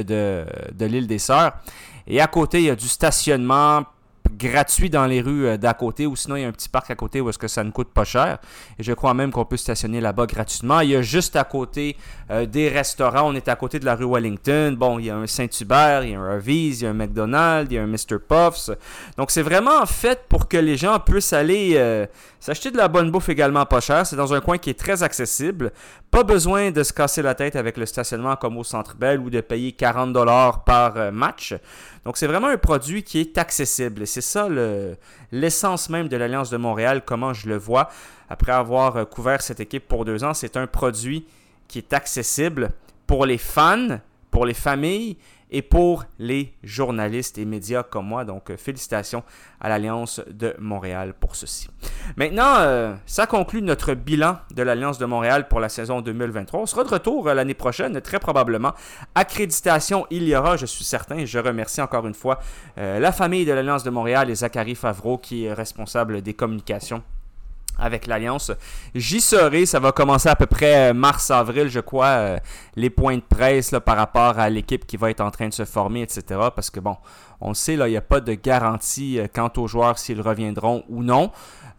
de l'île des Sœurs. Et à côté, il y a du stationnement gratuit dans les rues d'à côté, ou sinon il y a un petit parc à côté où est-ce que ça ne coûte pas cher. Et je crois même qu'on peut stationner là-bas gratuitement. Il y a juste à côté des restaurants. On est à côté de la rue Wellington. Bon, il y a un Saint-Hubert, il y a un Harvey's, il y a un McDonald's, il y a un Mr. Puffs. Donc c'est vraiment fait pour que les gens puissent aller s'acheter de la bonne bouffe également pas cher. C'est dans un coin qui est très accessible. Pas besoin de se casser la tête avec le stationnement comme au Centre Bell ou de payer 40$ par match. Donc c'est vraiment un produit qui est accessible. C'est ça l'essence même de l'Alliance de Montréal, comment je le vois. Après avoir couvert cette équipe pour 2 ans, c'est un produit qui est accessible pour les fans, pour les familles et pour les journalistes et médias comme moi. Donc, félicitations à l'Alliance de Montréal pour ceci. Maintenant, ça conclut notre bilan de l'Alliance de Montréal pour la saison 2023. On sera de retour l'année prochaine, très probablement. Accréditation, il y aura, je suis certain. Je remercie encore une fois la famille de l'Alliance de Montréal et Zachary Favreau, qui est responsable des communications avec l'Alliance. J'y serai, ça va commencer à peu près mars-avril, je crois, les points de presse là, par rapport à l'équipe qui va être en train de se former, etc. Parce que bon, on le sait, là, il n'y a pas de garantie quant aux joueurs s'ils reviendront ou non.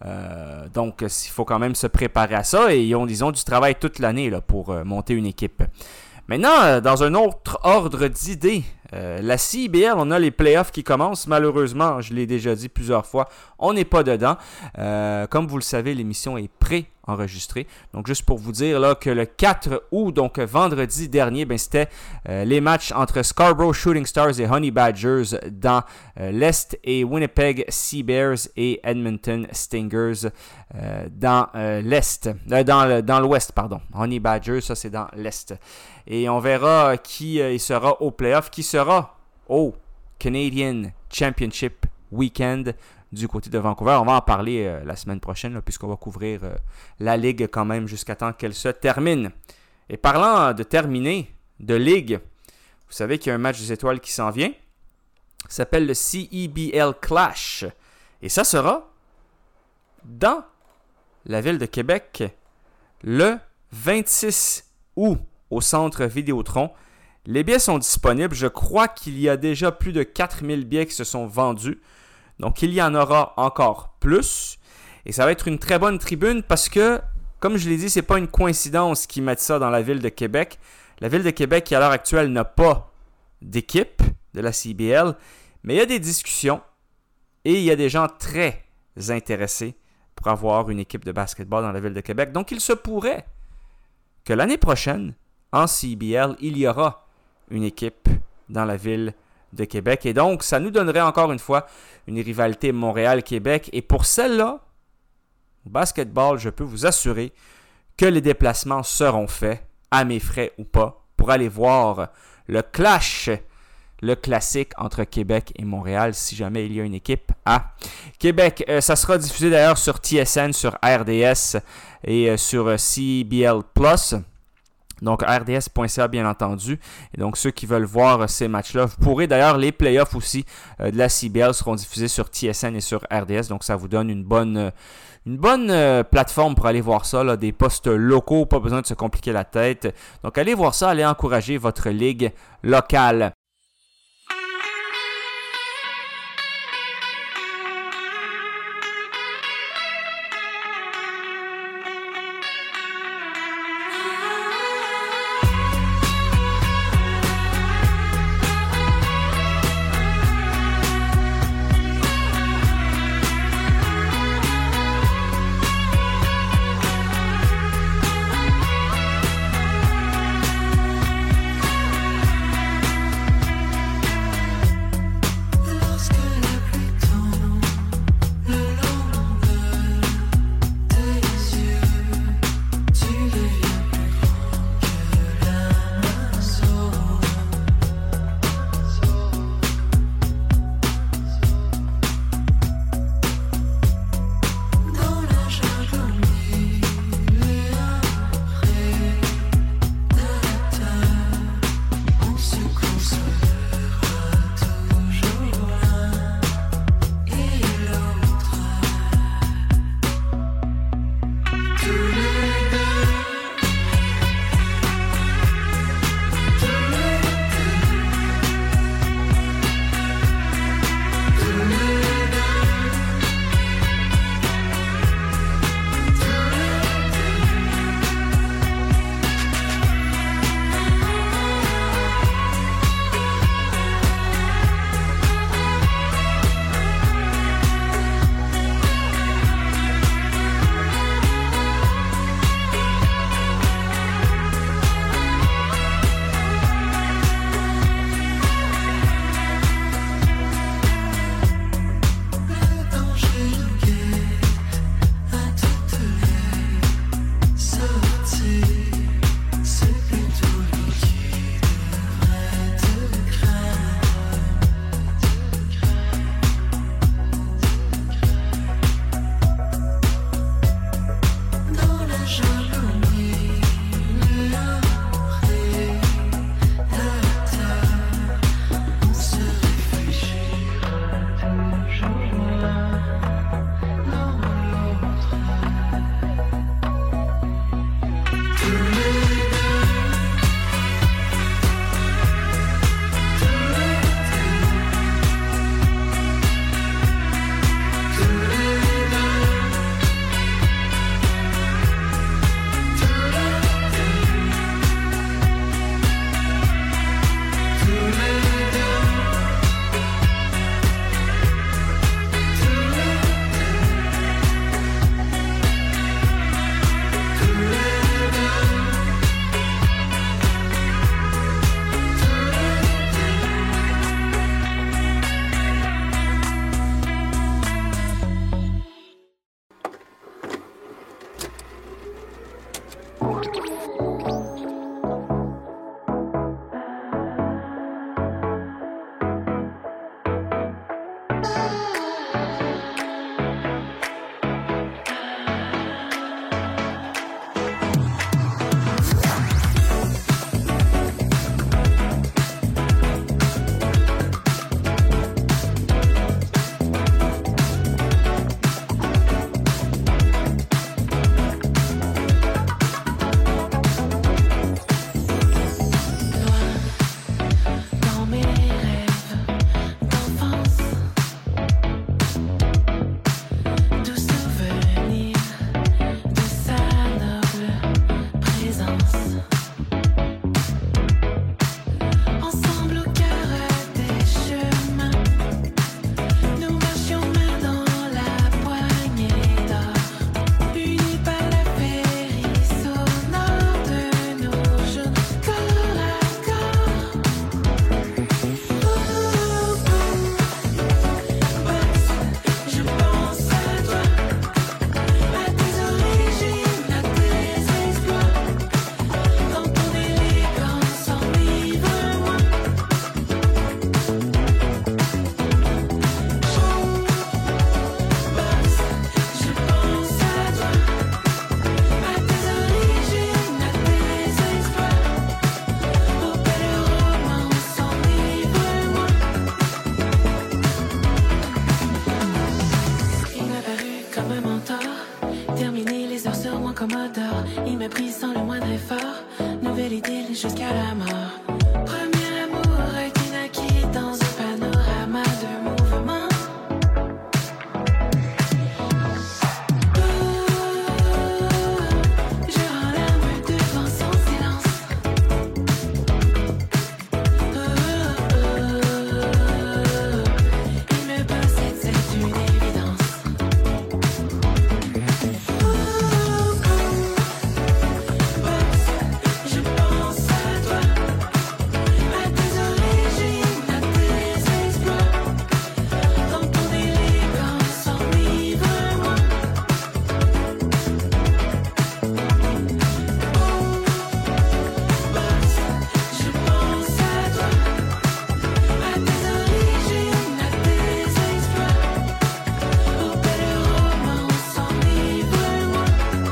Donc, il faut quand même se préparer à ça et ils ont du travail toute l'année là, pour monter une équipe. Maintenant, dans un autre ordre d'idées, la CIBL, on a les playoffs qui commencent. Malheureusement, je l'ai déjà dit plusieurs fois, on n'est pas dedans. Comme vous le savez, l'émission est pré-enregistrée. Donc, juste pour vous dire là, que le 4 août, donc vendredi dernier, c'était les matchs entre Scarborough Shooting Stars et Honey Badgers dans l'Est et Winnipeg Sea Bears et Edmonton Stingers dans l'Est. Dans l'Ouest, pardon. Honey Badgers, ça c'est dans l'Est. Et on verra qui sera au playoff, qui sera au Canadian Championship Weekend du côté de Vancouver. On va en parler la semaine prochaine, là, puisqu'on va couvrir la Ligue quand même jusqu'à temps qu'elle se termine. Et parlant de terminer, de Ligue, vous savez qu'il y a un match des étoiles qui s'en vient. Ça s'appelle le CEBL Clash. Et ça sera dans la ville de Québec le 26 août au centre Vidéotron. Les billets sont disponibles. Je crois qu'il y a déjà plus de 4000 billets qui se sont vendus. Donc, il y en aura encore plus. Et ça va être une très bonne tribune parce que, comme je l'ai dit, ce n'est pas une coïncidence qu'ils mettent ça dans la ville de Québec. La ville de Québec, qui à l'heure actuelle n'a pas d'équipe de la CBL, mais il y a des discussions et il y a des gens très intéressés pour avoir une équipe de basketball dans la ville de Québec. Donc, il se pourrait que l'année prochaine, en CBL, il y aura une équipe dans la ville de Québec. Et donc, ça nous donnerait encore une fois une rivalité Montréal-Québec. Et pour celle-là, au basketball, je peux vous assurer que les déplacements seront faits, à mes frais ou pas, pour aller voir le clash, le classique entre Québec et Montréal, si jamais il y a une équipe à Québec. Ça sera diffusé d'ailleurs sur TSN, sur RDS et sur CBL+. Donc, rds.ca, bien entendu. Et donc, ceux qui veulent voir ces matchs-là, vous pourrez d'ailleurs, les playoffs aussi de la CBL seront diffusés sur TSN et sur RDS. Donc, ça vous donne une bonne plateforme pour aller voir ça. Là, des postes locaux, pas besoin de se compliquer la tête. Donc, allez voir ça, allez encourager votre ligue locale. Commodore, il me prise sans le moindre effort. Nouvelle idée jusqu'à la mort. Premier amour est inacquis dans un panorama de mouvements. Je rends l'âme devant son silence. Il me possède, c'est une évidence. Je pense à toi, à tes origines, à tes exploits. Dans ton élégance, enivre-moi. Je pense à toi, à tes origines, à tes exploits. Aux belles romances, enivre-moi.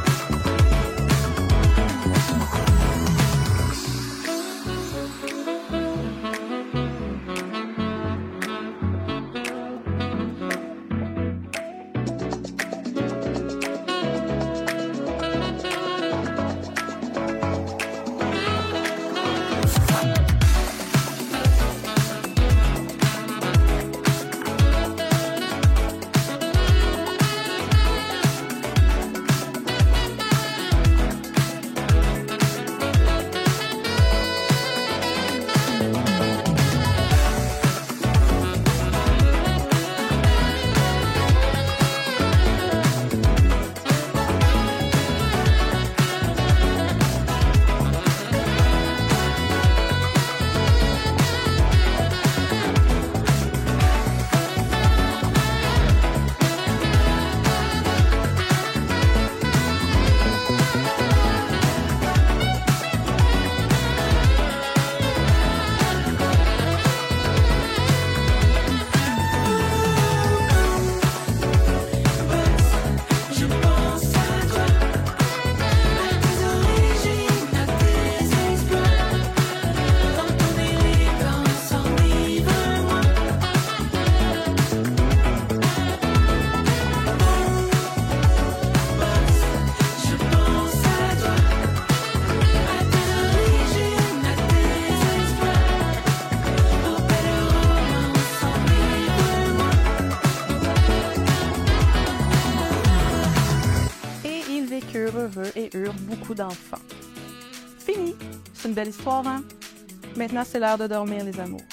Je pense à toi, à tes origines, à tes exploits. Dans ton élégance, enivre-moi. Je pense à toi, à tes origines, à tes exploits. Aux belles romances, enivre-moi. Et ils vécurent heureux et eurent beaucoup d'enfants. Fini! C'est une belle histoire, hein? Maintenant, c'est l'heure de dormir, les amours.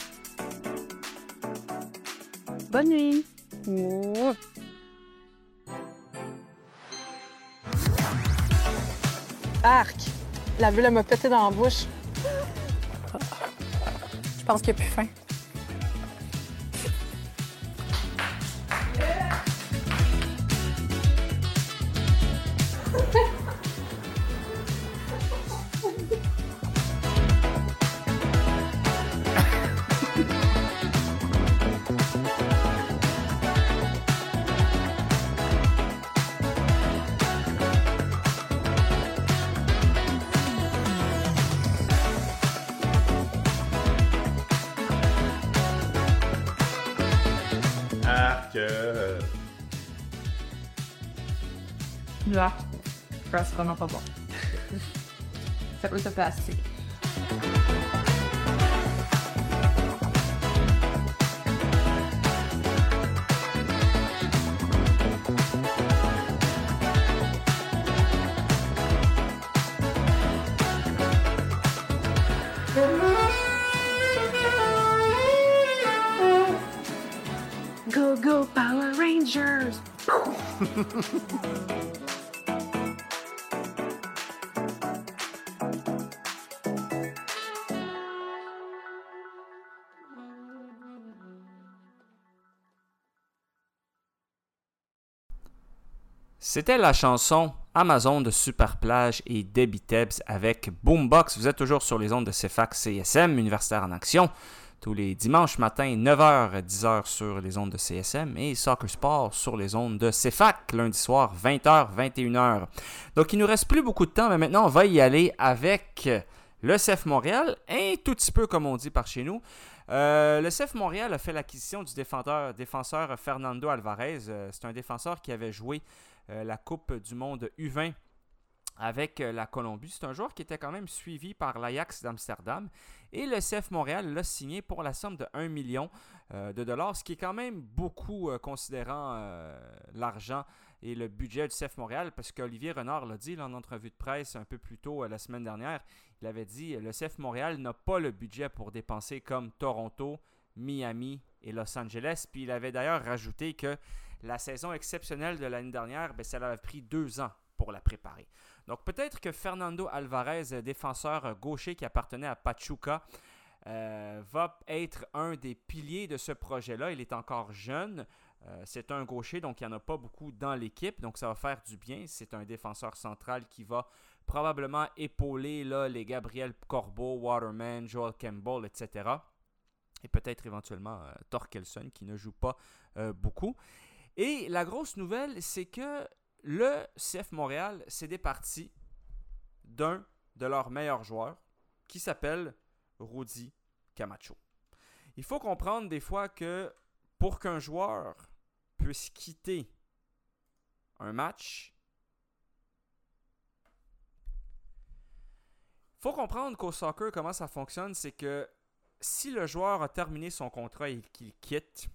Bonne nuit! Ouh. Arc! La bulle, elle m'a pété dans la bouche. Je pense qu'il n'y a plus faim. Là, c'est vraiment pas bon. Ça peut se passer. Go, go, Power Rangers! C'était la chanson Amazon de Superplage et Debbie Tebbs avec Boombox. Vous êtes toujours sur les ondes de CFAC CSM, Universitaire en Action, tous les dimanches matin, 9h, 10h sur les ondes de CSM et Soccer Sport sur les ondes de CFAC, lundi soir, 20h, 21h. Donc, il nous reste plus beaucoup de temps, mais maintenant, on va y aller avec le CF Montréal, un tout petit peu comme on dit par chez nous. Le CF Montréal a fait l'acquisition du défenseur Fernando Alvarez. C'est un défenseur qui avait joué la Coupe du monde U20 avec la Colombie. C'est un joueur qui était quand même suivi par l'Ajax d'Amsterdam et le CF Montréal l'a signé pour la somme de 1 million de dollars, ce qui est quand même beaucoup considérant l'argent et le budget du CF Montréal, parce qu'Olivier Renard l'a dit là, en entrevue de presse un peu plus tôt la semaine dernière. Il avait dit le CF Montréal n'a pas le budget pour dépenser comme Toronto, Miami et Los Angeles. Puis il avait d'ailleurs rajouté que la saison exceptionnelle de l'année dernière, ça avait pris 2 ans pour la préparer. Donc peut-être que Fernando Alvarez, défenseur gaucher qui appartenait à Pachuca, va être un des piliers de ce projet-là. Il est encore jeune. C'est un gaucher, donc il n'y en a pas beaucoup dans l'équipe. Donc ça va faire du bien. C'est un défenseur central qui va probablement épauler là, les Gabriel Corbeau, Waterman, Joel Campbell, etc. Et peut-être éventuellement Torkelson qui ne joue pas beaucoup. Et la grosse nouvelle, c'est que le CF Montréal s'est départi d'un de leurs meilleurs joueurs qui s'appelle Rudy Camacho. Il faut comprendre des fois que pour qu'un joueur puisse quitter un match, il faut comprendre qu'au soccer, comment ça fonctionne, c'est que si le joueur a terminé son contrat et qu'il quitte,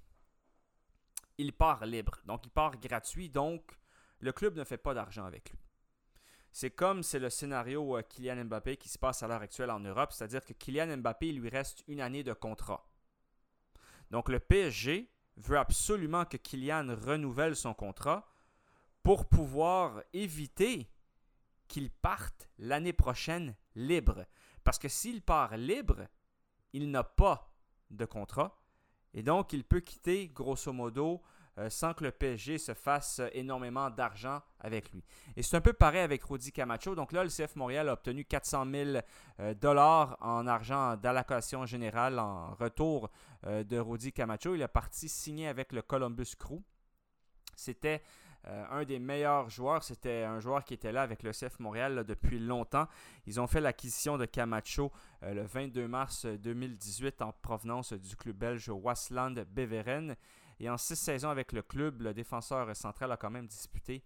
il part libre. Donc, il part gratuit. Donc, le club ne fait pas d'argent avec lui. C'est comme c'est le scénario Kylian Mbappé qui se passe à l'heure actuelle en Europe, c'est-à-dire que Kylian Mbappé, il lui reste 1 année de contrat. Donc le PSG veut absolument que Kylian renouvelle son contrat pour pouvoir éviter qu'il parte l'année prochaine libre. Parce que s'il part libre, il n'a pas de contrat et donc il peut quitter grosso modo sans que le PSG se fasse énormément d'argent avec lui. Et c'est un peu pareil avec Rudy Camacho. Donc là, le CF Montréal a obtenu 400 000 $ en argent d'allocation générale en retour de Rudy Camacho. Il est parti signer avec le Columbus Crew. C'était un des meilleurs joueurs. C'était un joueur qui était là avec le CF Montréal là, depuis longtemps. Ils ont fait l'acquisition de Camacho le 22 mars 2018 en provenance du club belge Waasland Beveren. Et en 6 saisons avec le club, le défenseur central a quand même disputé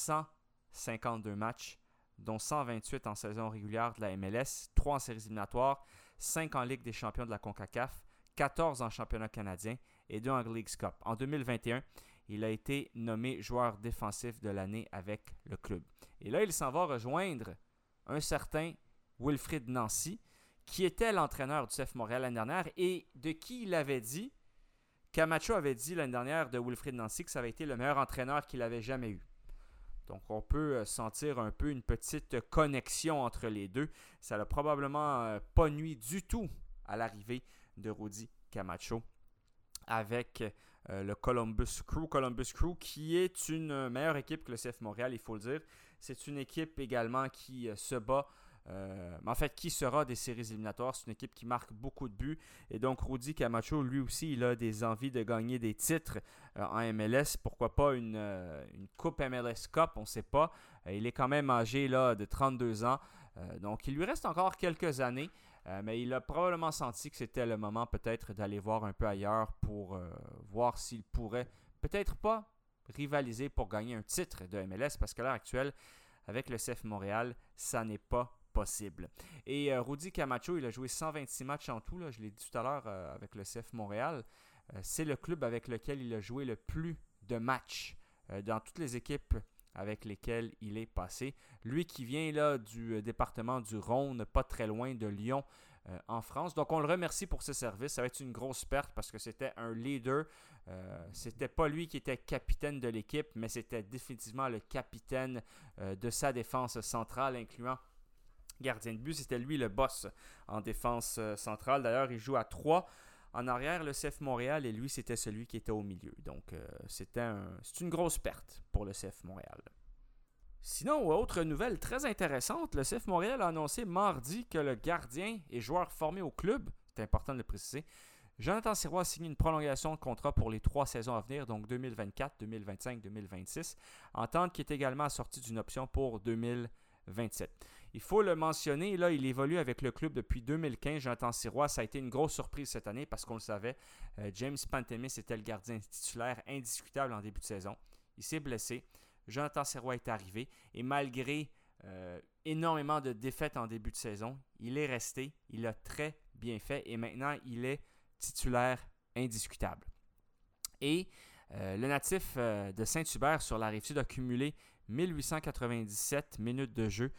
152 matchs, dont 128 en saison régulière de la MLS, 3 en séries éliminatoires, 5 en Ligue des champions de la CONCACAF, 14 en championnat canadien et 2 en Leagues Cup. En 2021, il a été nommé joueur défensif de l'année avec le club. Et là, il s'en va rejoindre un certain Wilfried Nancy, qui était l'entraîneur du CF Montréal l'année dernière et de qui il avait dit, Camacho avait dit l'année dernière de Wilfried Nancy que ça avait été le meilleur entraîneur qu'il avait jamais eu. Donc on peut sentir un peu une petite connexion entre les deux. Ça n'a probablement pas nui du tout à l'arrivée de Rudy Camacho avec le Columbus Crew. Columbus Crew qui est une meilleure équipe que le CF Montréal, il faut le dire. C'est une équipe également qui se bat, en fait qui sera des séries éliminatoires. C'est une équipe qui marque beaucoup de buts. Et donc Rudy Camacho, lui aussi, il a des envies de gagner des titres en MLS. Pourquoi pas une Coupe MLS Cup, on ne sait pas. Il est quand même âgé là, de 32 ans. Donc il lui reste encore quelques années. Mais il a probablement senti que c'était le moment peut-être d'aller voir un peu ailleurs pour voir s'il pourrait peut-être pas rivaliser pour gagner un titre de MLS, parce qu'à l'heure actuelle, avec le CF Montréal, ça n'est pas possible. Et Rudy Camacho, il a joué 126 matchs en tout, là, je l'ai dit tout à l'heure avec le CF Montréal. C'est le club avec lequel il a joué le plus de matchs dans toutes les équipes avec lesquels il est passé. Lui qui vient là du département du Rhône, pas très loin de Lyon, en France. Donc on le remercie pour ses services. Ça va être une grosse perte parce que c'était un leader. C'était pas lui qui était capitaine de l'équipe, mais c'était définitivement le capitaine de sa défense centrale, incluant gardien de but. C'était lui le boss en défense centrale. D'ailleurs, il joue à 3. En arrière, le CF Montréal, et lui, c'était celui qui était au milieu. Donc, c'est une grosse perte pour le CF Montréal. Sinon, autre nouvelle très intéressante, le CF Montréal a annoncé mardi que le gardien et joueur formé au club, c'est important de le préciser, Jonathan Sirois a signé une prolongation de contrat pour les 3 saisons à venir, donc 2024, 2025, 2026, entente qui est également assortie d'une option pour 2027. Il faut le mentionner, là, il évolue avec le club depuis 2015. Jonathan Sirois, ça a été une grosse surprise cette année parce qu'on le savait. James Pantemis était le gardien titulaire indiscutable en début de saison. Il s'est blessé. Jonathan Sirois est arrivé et malgré énormément de défaites en début de saison. Il est resté, il a très bien fait et maintenant il est titulaire indiscutable. Et le natif de Saint-Hubert sur la Rive-Sud a cumulé 1897 minutes de jeu,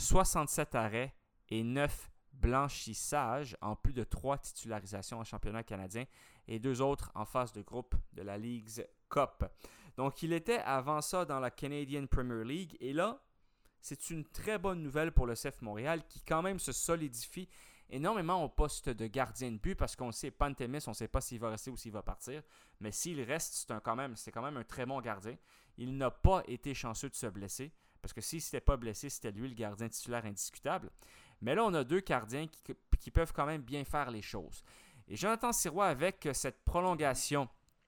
67 arrêts et 9 blanchissages en plus de 3 titularisations en championnat canadien et 2 autres en phase de groupe de la Leagues Cup. Donc il était avant ça dans la Canadian Premier League et là, c'est une très bonne nouvelle pour le CF Montréal qui quand même se solidifie énormément au poste de gardien de but parce qu'on sait, Pantemis, on ne sait pas s'il va rester ou s'il va partir. Mais s'il reste, c'est quand même un très bon gardien. Il n'a pas été chanceux de se blesser parce que s'il ne s'était pas blessé, c'était lui le gardien titulaire indiscutable. Mais là, on a 2 gardiens qui peuvent quand même bien faire les choses. Et Jonathan Sirois, avec cette prolongation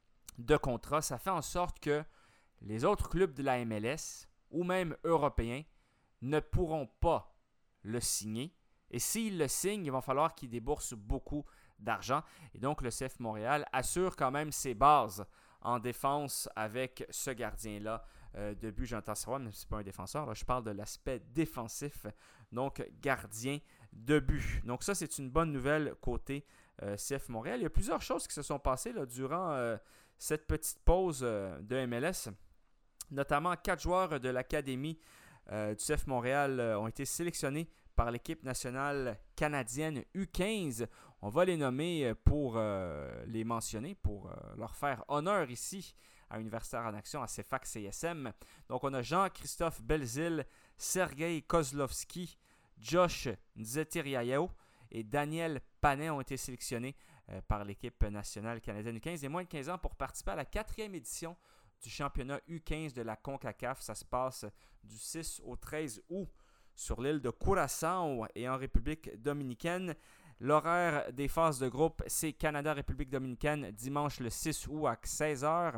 de contrat, ça fait en sorte que les autres clubs de la MLS ou même européens ne pourront pas le signer. Et s'ils le signent, il va falloir qu'ils déboursent beaucoup d'argent. Et donc, le CF Montréal assure quand même ses bases en défense avec ce gardien-là de but. Jonathan Sirois, mais ce n'est pas un défenseur. Là, je parle de l'aspect défensif. Donc, gardien de but. Donc, ça, c'est une bonne nouvelle côté CF Montréal. Il y a plusieurs choses qui se sont passées là, durant cette petite pause de MLS. Notamment, 4 joueurs de l'académie du CF Montréal ont été sélectionnés par l'équipe nationale canadienne U15. On va les nommer pour les mentionner, pour leur faire honneur ici à Universitaire en Action, à CEFAC CSM. Donc on a Jean-Christophe Belzile, Sergei Kozlovski, Josh Nzetiriayo et Daniel Panet ont été sélectionnés par l'équipe nationale canadienne U15 des moins de 15 ans pour participer à la 4e édition du championnat U15 de la CONCACAF. Ça se passe du 6 au 13 août sur l'île de Curaçao et en République dominicaine. L'horaire des phases de groupe, c'est Canada-République dominicaine dimanche le 6 août à 16h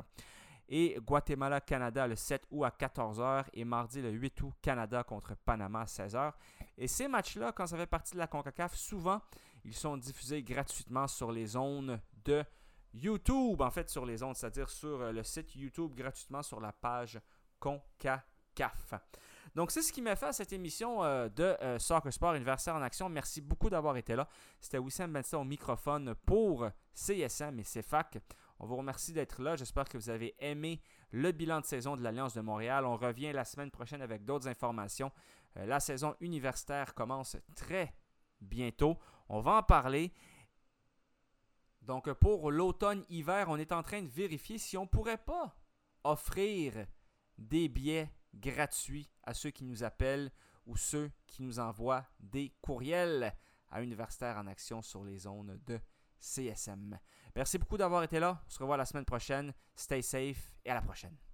et Guatemala-Canada le 7 août à 14h et mardi le 8 août, Canada contre Panama à 16h. Et ces matchs-là, quand ça fait partie de la CONCACAF, souvent, ils sont diffusés gratuitement sur les zones de YouTube, en fait sur les ondes, c'est-à-dire sur le site YouTube gratuitement sur la page CONCACAF. Donc c'est ce qui m'a fait à cette émission de Soccer Sport Universitaire en Action. Merci beaucoup d'avoir été là. C'était Wissam Bensah au microphone pour CSM et CEFAC. On vous remercie d'être là. J'espère que vous avez aimé le bilan de saison de l'Alliance de Montréal. On revient la semaine prochaine avec d'autres informations. La saison universitaire commence très bientôt. On va en parler. Donc, pour l'automne-hiver, on est en train de vérifier si on ne pourrait pas offrir des billets gratuits à ceux qui nous appellent ou ceux qui nous envoient des courriels à Universitaire en Action sur les zones de CSM. Merci beaucoup d'avoir été là. On se revoit la semaine prochaine. Stay safe et à la prochaine.